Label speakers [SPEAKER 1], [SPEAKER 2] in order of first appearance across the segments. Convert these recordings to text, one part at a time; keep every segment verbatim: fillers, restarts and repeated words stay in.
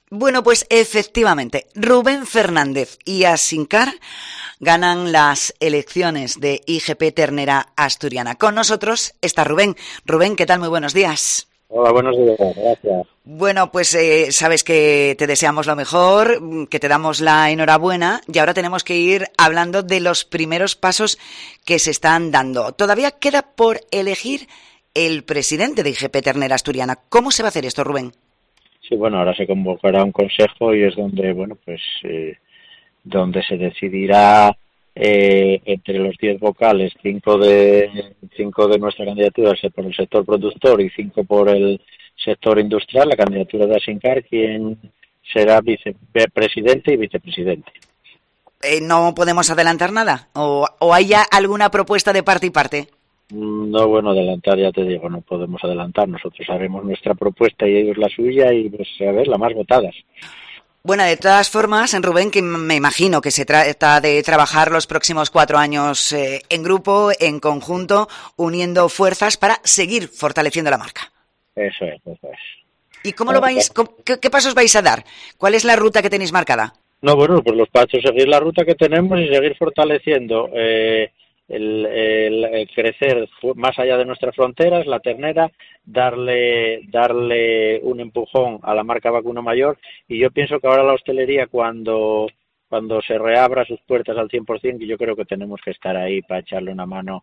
[SPEAKER 1] Bueno, pues efectivamente, Rubén Fernández y Asincar ganan las elecciones de I G P Ternera Asturiana. Con nosotros está Rubén. Rubén, ¿qué tal? Muy buenos días.
[SPEAKER 2] Hola, buenos días, gracias.
[SPEAKER 1] Bueno, pues eh, sabes que te deseamos lo mejor, que te damos la enhorabuena y ahora tenemos que ir hablando de los primeros pasos que se están dando. Todavía queda por elegir el presidente de I G P Ternera Asturiana. ¿Cómo se va a hacer esto, Rubén?
[SPEAKER 2] Sí, bueno, ahora se convocará un consejo y es donde, bueno, pues, eh, donde se decidirá eh, entre los diez vocales, cinco de cinco de nuestra candidatura por el sector productor y cinco por el sector industrial, la candidatura de Asincar, quien será vicepresidente y vicepresidente.
[SPEAKER 1] Eh, ¿No podemos adelantar nada? ¿O, o hay ya alguna propuesta de parte y parte?
[SPEAKER 2] No, bueno, adelantar, ya te digo, no podemos adelantar. Nosotros haremos nuestra propuesta y ellos la suya y, pues, a ver, la más votadas.
[SPEAKER 1] Bueno, de todas formas, Rubén, que me imagino que se trata de trabajar los próximos cuatro años eh, en grupo, en conjunto, uniendo fuerzas para seguir fortaleciendo la marca.
[SPEAKER 2] Eso es, eso es.
[SPEAKER 1] ¿Y cómo lo vais, qué, qué pasos vais a dar? ¿Cuál es la ruta que tenéis marcada?
[SPEAKER 2] No, bueno, pues los pasos, seguir la ruta que tenemos y seguir fortaleciendo eh, el, el, el crecer más allá de nuestras fronteras, la ternera, darle darle un empujón a la marca vacuno mayor, y yo pienso que ahora la hostelería, cuando cuando se reabra sus puertas al cien por ciento, que yo creo que tenemos que estar ahí para echarle una mano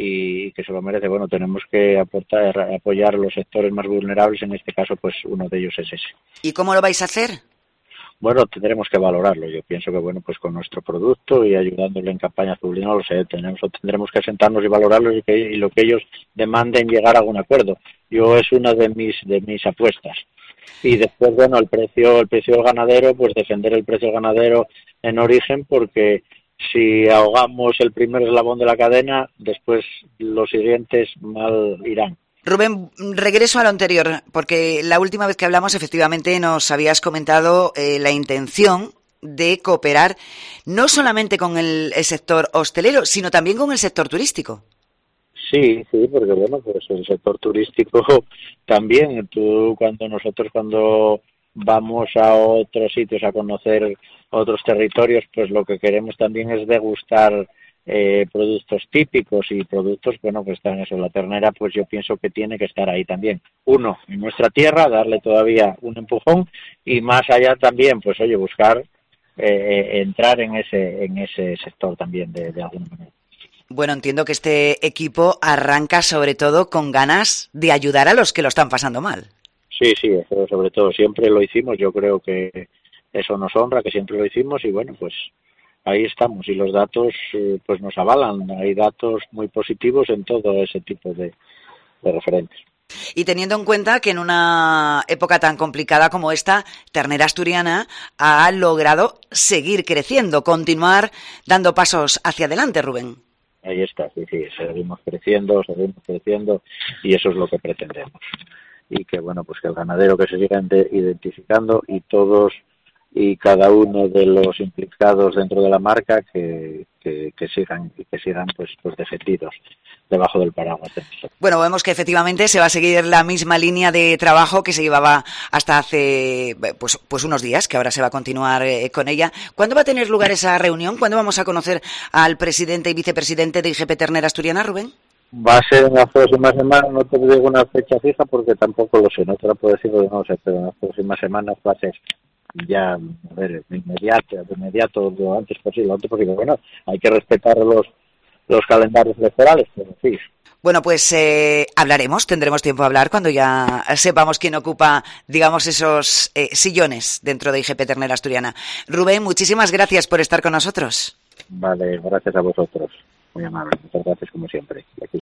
[SPEAKER 2] y que se lo merece, bueno, tenemos que aportar, apoyar a los sectores más vulnerables, en este caso pues uno de ellos es ese.
[SPEAKER 1] ¿Y cómo lo vais a hacer?
[SPEAKER 2] Bueno, tendremos que valorarlo. Yo pienso que, bueno, pues con nuestro producto y ayudándole en campañas públicas, no lo sé, tenemos, tendremos que sentarnos y valorarlo y, que, y lo que ellos demanden, llegar a algún acuerdo. Yo es una de mis de mis apuestas. Y después, bueno, el precio el precio del ganadero, pues defender el precio del ganadero en origen, porque si ahogamos el primer eslabón de la cadena, después los siguientes mal irán.
[SPEAKER 1] Rubén, regreso a lo anterior, porque la última vez que hablamos efectivamente nos habías comentado eh, la intención de cooperar no solamente con el, el sector hostelero, sino también con el sector turístico.
[SPEAKER 2] Sí, sí, porque bueno, pues el sector turístico también, tú cuando nosotros cuando vamos a otros sitios a conocer otros territorios, pues lo que queremos también es degustar Eh, productos típicos y productos, bueno, pues están eso, la ternera, pues yo pienso que tiene que estar ahí también. Uno, en nuestra tierra, darle todavía un empujón, y más allá también, pues oye, buscar eh, entrar en ese en ese sector también de, de alguna manera.
[SPEAKER 1] Bueno, entiendo que este equipo arranca sobre todo con ganas de ayudar a los que lo están pasando mal.
[SPEAKER 2] Sí, sí, eso sobre todo, siempre lo hicimos, yo creo que eso nos honra, que siempre lo hicimos, y bueno, pues ahí estamos, y los datos eh, pues nos avalan, hay datos muy positivos en todo ese tipo de, de referentes.
[SPEAKER 1] Y teniendo en cuenta que en una época tan complicada como esta, Ternera Asturiana ha logrado seguir creciendo, continuar dando pasos hacia adelante, Rubén.
[SPEAKER 2] Ahí está, sí, sí, seguimos creciendo, seguimos creciendo, y eso es lo que pretendemos. Y que, bueno, pues que el ganadero que se siga identificando, y todos y cada uno de los implicados dentro de la marca que, que, que sigan y que sigan pues, pues defendidos debajo del paraguas.
[SPEAKER 1] Bueno, vemos que efectivamente se va a seguir la misma línea de trabajo que se llevaba hasta hace pues, pues unos días, que ahora se va a continuar eh, con ella. ¿Cuándo va a tener lugar esa reunión? ¿Cuándo vamos a conocer al presidente y vicepresidente de I G P Ternera Asturiana, Rubén?
[SPEAKER 2] Va a ser en las próximas semanas, no te digo una fecha fija porque tampoco lo sé, no te lo puedo decir porque no lo sé, pero en las próximas semanas va a ser ya, a ver, de inmediato, de inmediato, lo antes posible, lo antes posible. Bueno, hay que respetar los los calendarios electorales, pero sí.
[SPEAKER 1] Bueno, pues eh, hablaremos, tendremos tiempo de hablar cuando ya sepamos quién ocupa, digamos, esos eh, sillones dentro de I G P Ternera Asturiana. Rubén, muchísimas gracias por estar con nosotros.
[SPEAKER 2] Vale, gracias a vosotros. Muy amable, muchas gracias como siempre. Aquí